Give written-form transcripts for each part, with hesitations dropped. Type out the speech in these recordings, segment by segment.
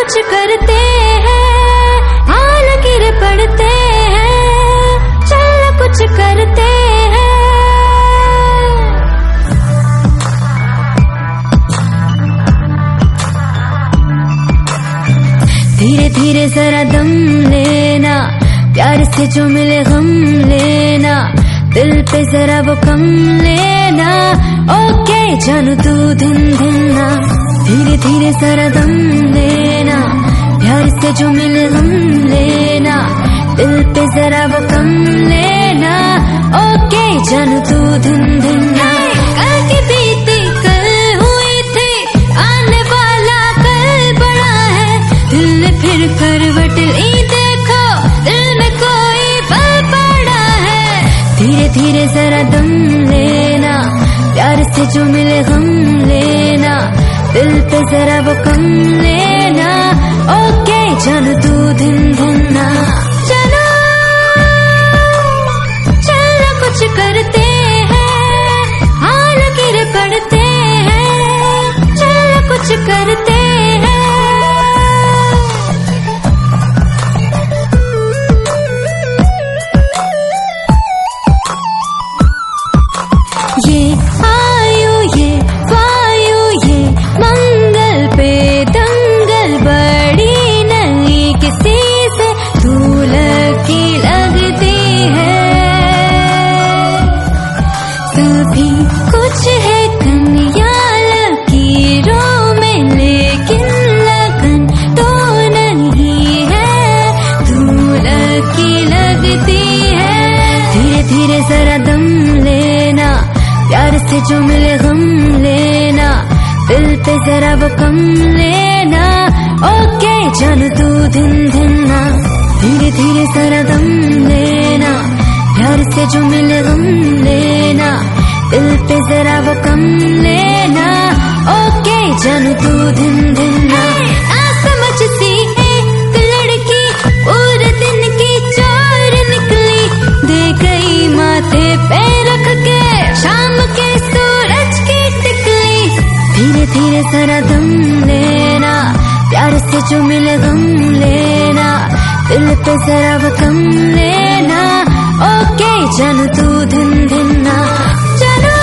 कुछ करते हैं, हाल गिर पड़ते हैं, चल कुछ करते हैं। धीरे धीरे जरा दम लेना, प्यार से जो मिले गम लेना, दिल पे जरा वो कम लेना। ओके जानू तू दिन दिन ना, धीरे धीरे जरा दम लेना, प्यार से जो मिले गम लेना, दिल पे जरा वो कम लेना। ओके जानू तू दिन दिन ना, कल की बीती कल हुई थी, आने वाला कल बड़ा है। दिल ने फिर करवट ली, देखो दिल में कोई पल पड़ा है। धीरे धीरे जरा दम लेना, प्यार से जो मिले गम लेना, दिल पे जरा वो कम लेना। ओके जानू तू दिन दिन ना, चलो चल कुछ करते हैं, हाल गिर पड़ते हैं, चल कुछ करते हैं। ये आयु ये वायु ये मंगल पे दंगल, बड़ी नहीं किसी से तू लगी लगती है। सभी कुछ है कन्या लकीरों में, लेकिन लगन तो नहीं है, तू लगी लगती है। धीरे धीरे जरा दम लेना, प्यार से जो मिले गम लेना, दिल पे जरा वो कम लेना। ओके जानू तू दिन दिन ना, धीरे धीरे जरा दम लेना, प्यार से जो मिले गम लेना, दिल पे जरा वो कम लेना। ओके जानू तू दिन दिन ना, समझ सी एक लड़की पूरे दिन की चोर निकली, दे गई माथे पे रख के शाम के सूरज की टिकली। धीरे धीरे जरा दम लेना, प्यार से जो मिले गम लेना, दिल पे जरा वो कम लेना। ओके जानू तू दिन दिन ना, चलो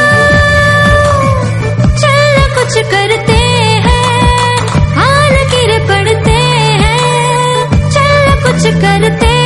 चल कुछ करते हैं, हाल गिर पड़ते हैं, चल कुछ करते हैं।